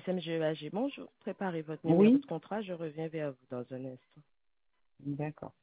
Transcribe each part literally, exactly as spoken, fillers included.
S M G E A G, bonjour. Préparez votre numéro Oui, de contrat, je reviens vers vous dans un instant. d'accord.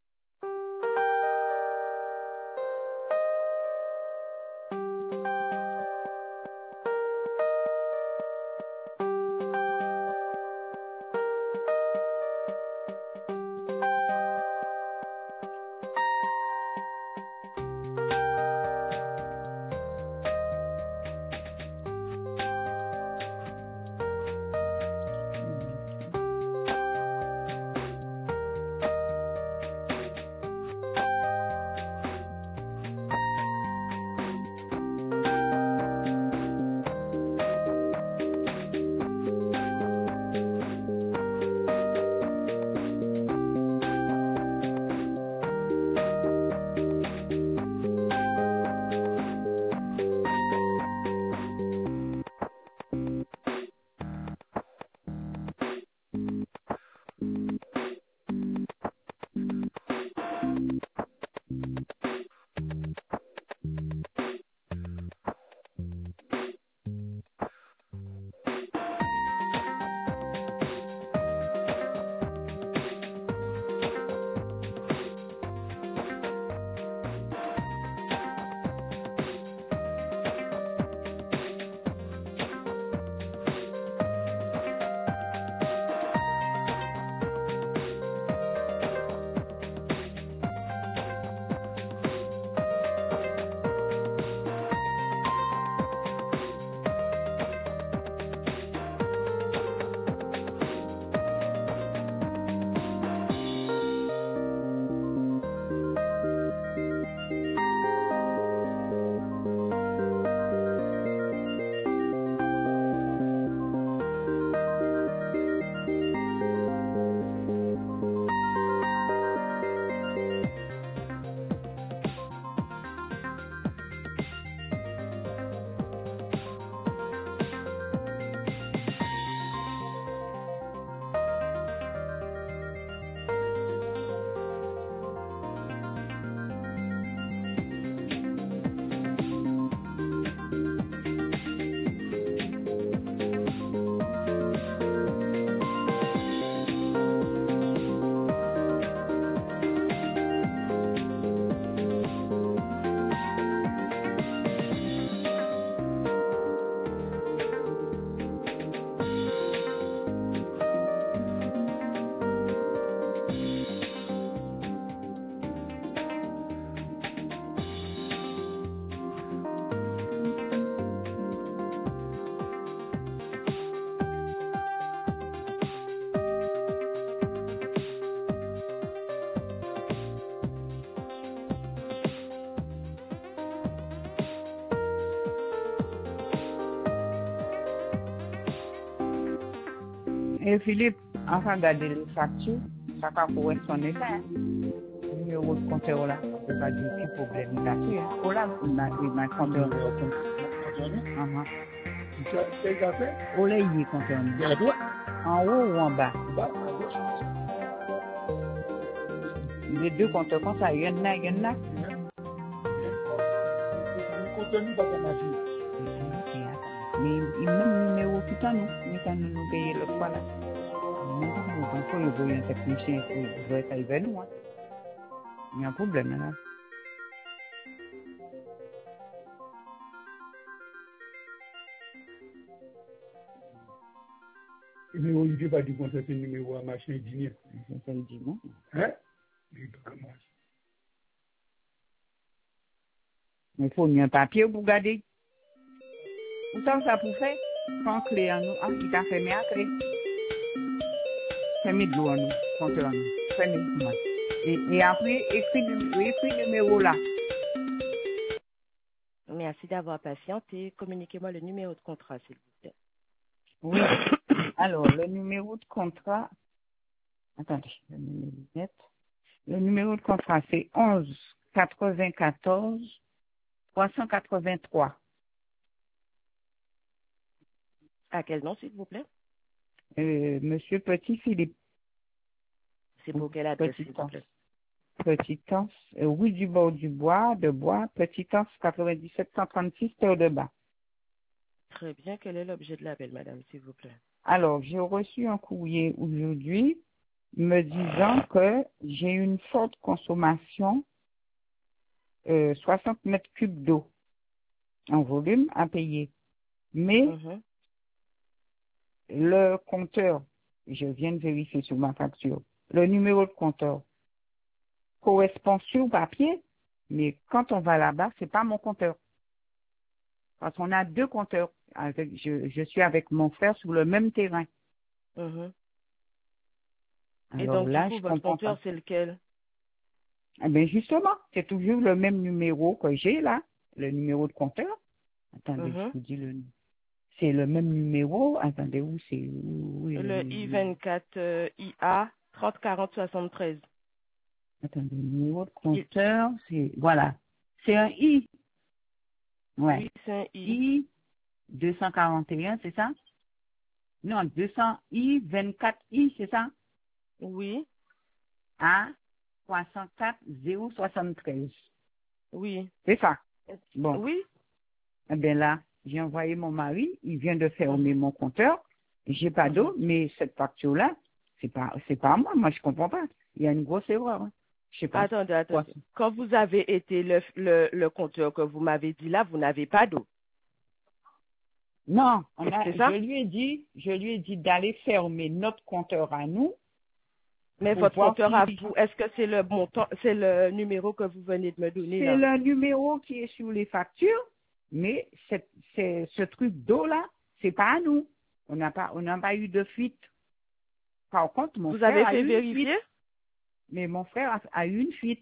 Et Philippe, enfin, regarder les factures, ça va correspondre à ça. Le numéro de compteur là, c'est pas du tout problème là-dessus. Oh là, il m'a il m'a compteur. Uh-huh. Quel café? Oh là, il est compteur. Il y a droit. En haut ou en bas? Bas, à gauche. Les deux compteurs comme ça, il y en a, il y en a. Le contenu va pas marcher. Mais il y a un numéro tout à nous, mais quand nous nous payons l'autre fois là. Nous, il faut y avoir un technicien qui doit être avec nous. Il y a un problème là. Le numéro, il ne pas du compte, c'est le numéro à machin dîner. C'est le dimanche. Hein? Il peut commencer. Il faut un papier pour garder. Où ça, ça pour faire? Prends clé en nous. Ah, il t'a fermé à clé. Fermé de l'eau en nous. Compte en nous. Fermé de moi. Et, et après, écris le numéro là. Merci d'avoir patienté. Communiquez-moi le numéro de contrat, s'il vous plaît. Oui. Alors, le numéro de contrat. Attendez, le numéro net. Le numéro de contrat, c'est onze quatre-vingt-quatorze trois cent quatre-vingt-trois. À quel nom, s'il vous plaît? Euh, Monsieur Petit Philippe. C'est pour quelle adresse, Petit s'il vous plaît? Petit Anse, euh, rue du Bord du Bois, de Bois, Petit Anse quatre-vingt-dix-sept cent trente-six, Terre de Bas. Très bien. Quel est l'objet de l'appel, madame, s'il vous plaît? Alors, j'ai reçu un courrier aujourd'hui me disant que j'ai une forte consommation, euh, soixante mètres cubes d'eau en volume à payer. Mais Mhm. le compteur, je viens de vérifier sur ma facture, le numéro de compteur correspond sur papier, mais quand on va là-bas, c'est pas mon compteur. Parce qu'on a deux compteurs. Avec, je, je suis avec mon frère sur le même terrain. Mhm. Et Alors donc, du là, coup, je votre comprends pas. compteur, c'est lequel? Eh bien, justement, c'est toujours le même numéro que j'ai là, le numéro de compteur. Attendez, je Mhm. vous dis le c'est le même numéro. Attendez, où c'est où, où est le Le numéro? I vingt-quatre euh, I A trente quarante soixante-treize. Attendez, le numéro de Il- compteur, c'est voilà. C'est un I. Ouais. Oui, c'est un I. I deux cent quarante et un, c'est ça? Non, deux cents I vingt-quatre I, c'est ça? Oui, A soixante-quatre zéro soixante-treize. oui. C'est ça. Bon. Oui. Eh bien là, j'ai envoyé mon mari, il vient de fermer Mhm. mon compteur. J'ai pas Mhm. d'eau, mais cette facture-là, c'est pas, c'est pas à moi. Moi, je comprends pas. Il y a une grosse erreur. Hein. Je sais pas. Attendez, Quoi? attendez. Quand vous avez été le, le, le compteur que vous m'avez dit là, vous n'avez pas d'eau. Non, on a, C'est je ça? lui ai dit, je lui ai dit d'aller fermer notre compteur à nous Mais pour votre voir compteur si à vous, est-ce que c'est le montant, c'est le numéro que vous venez de me donner c'est là? le numéro qui est sur les factures, mais c'est, c'est, ce truc d'eau-là, c'est pas à nous. On n'a pas, on n'a pas eu de fuite. Par contre, mon Vous avez frère a fait eu une fuite. vérifier? Mais mon frère a, a eu une fuite.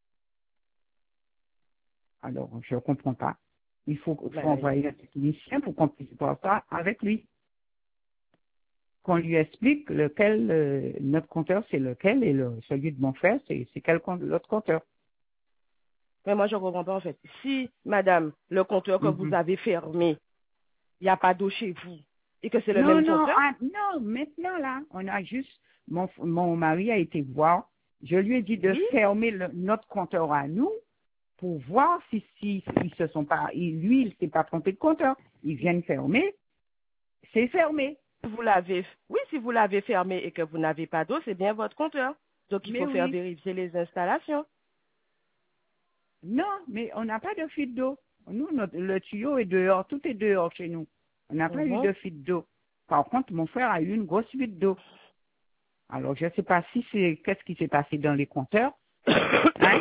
Alors, je ne comprends pas. Il faut, faut Ben, envoyer un technicien pour qu'on puisse voir ça avec lui. Qu'on lui explique lequel, euh, notre compteur, c'est lequel, et le, celui de mon frère, c'est, c'est quel compte, l'autre compteur. mais moi je ne comprends pas en fait. Si, madame, le compteur que vous Mhm. avez fermé, il n'y a pas d'eau chez vous, et que c'est le Non, même non, compteur, ah, non, maintenant là, on a juste, mon, mon mari a été voir, je lui ai dit de oui, fermer le- notre compteur à nous pour voir si, si, ils se sont pas, il- lui, il s'est pas trompé de compteur. Ils viennent fermer, c'est fermé. vous l'avez, oui, si vous l'avez fermé et que vous n'avez pas d'eau, c'est bien votre compteur. Donc il Mais faut faire oui, vérifier les installations. non, mais on n'a pas de fuite d'eau. Nous, notre- le tuyau est dehors, tout est dehors chez nous. On n'a pas eu Mhm. de fuite d'eau. Par contre, mon frère a eu une grosse fuite d'eau. Alors, je ne sais pas si c'est, qu'est-ce qui s'est passé dans les compteurs, hein,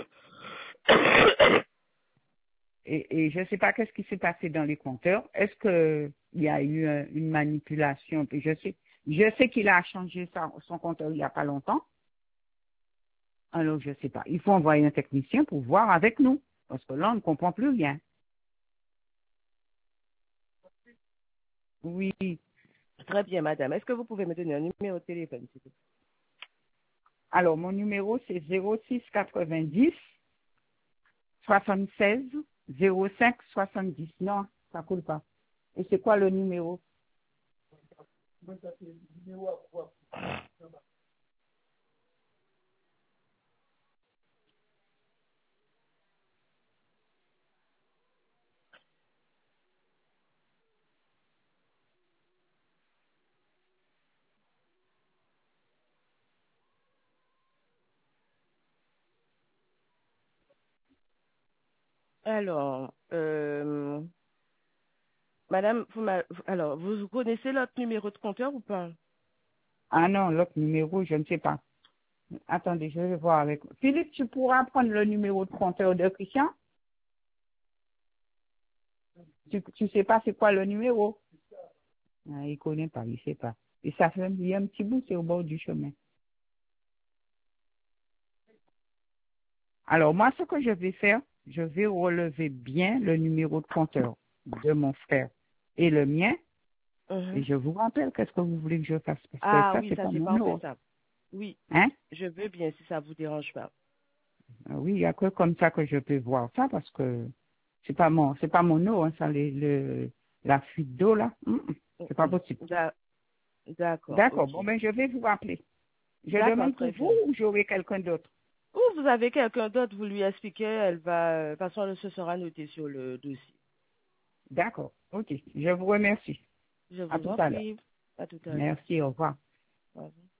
et, et je ne sais pas qu'est-ce qui s'est passé dans les compteurs. Est-ce que il y a eu euh, une manipulation? Puis je sais, je sais qu'il a changé sa- son compteur il n'y a pas longtemps. Alors, je ne sais pas. Il faut envoyer un technicien pour voir avec nous. Parce que là, on ne comprend plus rien. Oui. Très bien, madame. Est-ce que vous pouvez me donner un numéro de téléphone, s'il vous plaît? Alors, mon numéro, c'est zéro six quatre-vingt-dix soixante-seize zéro cinq soixante-dix. Non, ça coule pas. Et c'est quoi le numéro? Alors, euh, madame, vous m'a- alors, vous connaissez l'autre numéro de compteur ou pas? Ah non, l'autre numéro, je ne sais pas. Attendez, je vais voir avec. Philippe, tu pourras prendre le numéro de compteur de Christian? Tu, tu sais pas c'est quoi le numéro? Ah, il connaît pas, il sait pas. Et ça fait il y a un petit bout, c'est au bord du chemin. Alors, moi, ce que je vais faire, je vais relever bien le numéro de compteur de mon frère et le mien. Et Mhm. je vous rappelle, qu'est-ce que vous voulez que je fasse? Parce que Ah ça, oui, c'est ça pas c'est mon parfait nom. ça. Oui, Hein? je veux bien si ça vous dérange pas. Ah oui, il n'y a que comme ça que je peux voir ça parce que c'est pas mon, c'est pas mon nom, hein, ça, les, le, la fuite d'eau, là. Hum, hum, c'est pas Mhm. possible. D'a- D'accord, D'accord. ok. Bon, ben, je vais vous rappeler. Je D'accord, demande pour très vous bien. ou j'aurai quelqu'un d'autre? Ou vous avez quelqu'un d'autre, vous lui expliquez, elle va, de toute façon, ce sera noté sur le dossier. D'accord. OK. Je vous remercie. Je À vous tout en à l'heure. prie. À tout à l'heure. Merci. Au revoir. Au revoir.